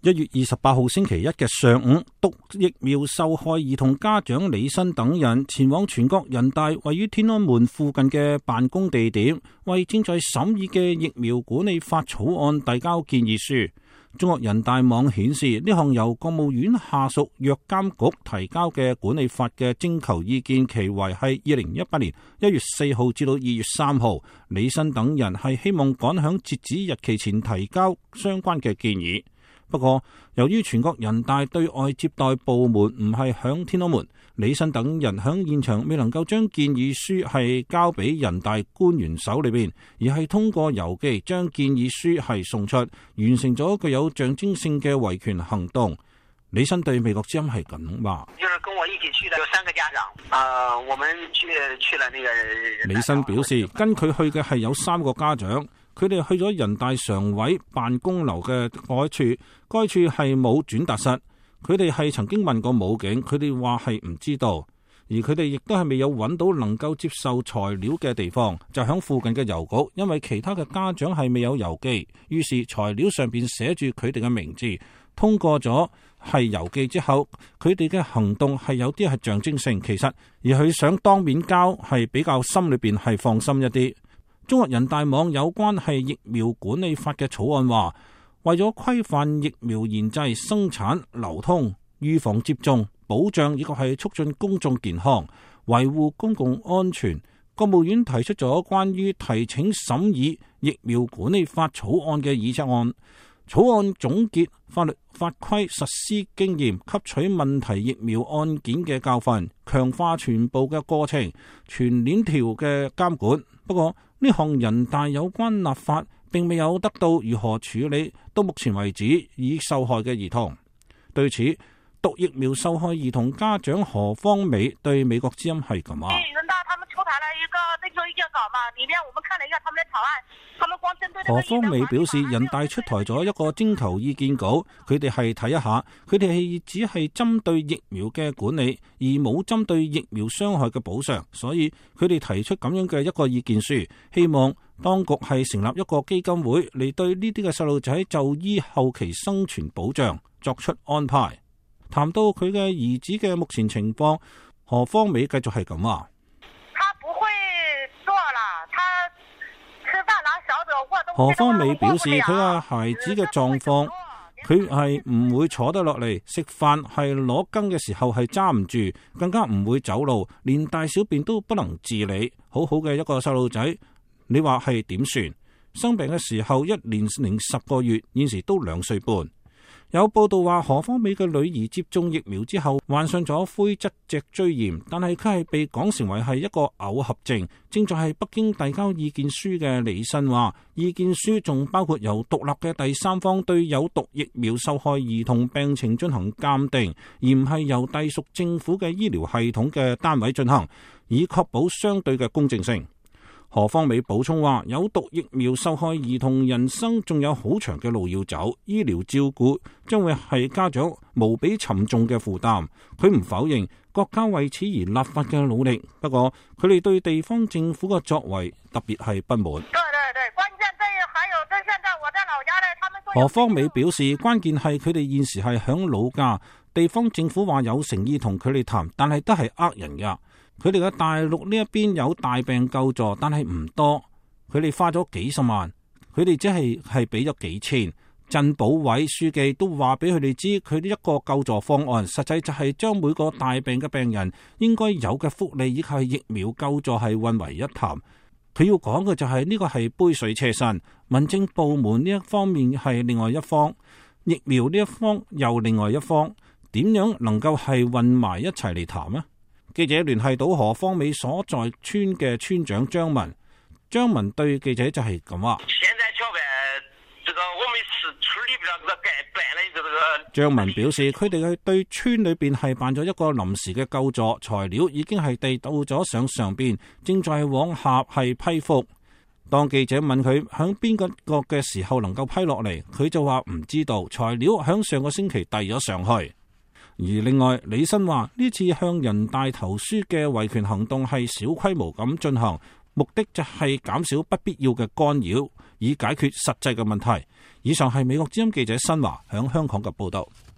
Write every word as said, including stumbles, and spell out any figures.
一月二十八號星期一嘅上午，毒疫苗受害兒童家長李新等人前往全國人大位於天安門附近嘅辦公地點，為正在審議嘅疫苗管理法草案遞交建議書。中國人大網顯示，呢項由國務院下屬藥監局提交嘅管理法嘅徵求意見期為係二零一八年一月四號至到二月三號。李新等人係希望趕響截止日期前提交相關嘅建議。不過，由於全國人大對外接待部門唔係響天安門，李新等人響現場未能夠將建議書係交俾人大官員手裏邊，而係通過郵寄將建議書係送出，完成咗具有象徵性嘅維權行動。李新對美國之音係咁話： 就是跟我一起去的有三個家長，啊、呃，我們去去了那個。 李新表示，跟佢去嘅係有三個家長。佢哋去咗人大常委辦公樓嘅該處，該處係冇轉達室。佢哋係曾經問過武警，佢哋話係唔知道，而佢哋亦都係未有揾到能夠接受材料嘅地方，就響附近嘅郵局。因為其他嘅家長係未有郵寄，於是材料上邊寫住佢哋嘅名字。通過咗係郵寄之後，佢哋嘅行動係有啲係象徵性，其實而佢想當面交係比較心裏邊係放心一啲。中國人大網有關係疫苗管理法嘅草案話，為咗規範疫苗研製、生產、流通、預防接種、保障以及係促進公眾健康、維護公共安全，國務院提出咗關於提請審議疫苗管理法草案嘅議則案。草案總結法律法規實施經驗，吸取問題疫苗案件嘅教訓，強化全部嘅過程全鏈條嘅監管。不過呢項人大有關立法並未有得到如何處理，到目前為止已受害嘅兒童。對此，毒疫苗受害兒童家長何方美對美國之音係咁話： 人大他們出台了一個那個意見稿嘛，裏面我們看了一下他們的草案，他們光針對何方美表示，人大出台咗一個徵求意見稿，佢哋係睇一下，佢哋係只係針對疫苗嘅管理，而冇針對疫苗傷害嘅補償，所以佢哋提出咁樣嘅一個意見書，希望當局係成立一個基金會嚟對呢啲嘅細路仔就醫後期生存保障作出安排。談到佢嘅兒子嘅目前情況，何方美繼續係咁話： 他不會做了，他吃飯拿勺子握東西。 何方美表示，佢嘅孩子嘅狀況，佢係唔會坐得落嚟食飯，係攞羹嘅時候係揸唔住，更加唔會走路，連大小便都不能自理。好好嘅一個細路仔，你話係點算？生病嘅時候一年零十個月，現時都兩歲半。有報道話，何方美嘅女兒接種疫苗之後患上咗灰質脊椎炎，但係佢係被講成為係一個偶合症。正在係北京遞交意見書嘅李新話，意見書仲包括由獨立嘅第三方對有毒疫苗受害兒童病情進行鑑定，而唔係由隸屬政府嘅醫療系統嘅單位進行，以確保相對嘅公正性。何方美補充話，有毒疫苗受害兒童人生仲有好長嘅路要走，醫療照顧將會係家長無比沉重嘅負擔。佢唔否認國家為此而立法嘅努力，不過佢哋對地方政府嘅作為特別係不滿。 對對對，關鍵在於還有在現在我在老家呢，他們說。 何方美表示，關鍵係佢哋現時係響老家，地方政府話有誠意同佢哋談，但係都係呃人噶。佢哋嘅大陸呢一邊有大病救助，但係唔多。佢哋花咗幾十萬，佢哋只係係俾咗幾千。鎮保委書記都話俾佢哋知，佢哋一個救助方案，實際就係將每個大病嘅病人應該有嘅福利以及係疫苗救助係混為一談。佢要講嘅就係呢個係杯水車薪，民政部門呢一方面係另外一方，疫苗呢一方又另外一方，點樣能夠係混埋一齊嚟談呢？記者聯繫到何方美所在村嘅村長張文，張文對記者就係咁話： 現在橋邊這個我們是村裏邊這個蓋辦了這個。 張文表示，佢哋去對村裏邊係辦咗一個臨時嘅救助，材料已經係遞到咗上上邊，正在往下係批覆。當記者問佢響邊個國嘅時候能夠批落嚟，佢就話唔知道，材料響上個星期遞咗上去。而另外，李新話呢次向人大投書嘅維權行動係小規模咁進行，目的就係減少不必要嘅干擾，以解決實際嘅問題。 以上係美國之音記者新華響香港嘅報道。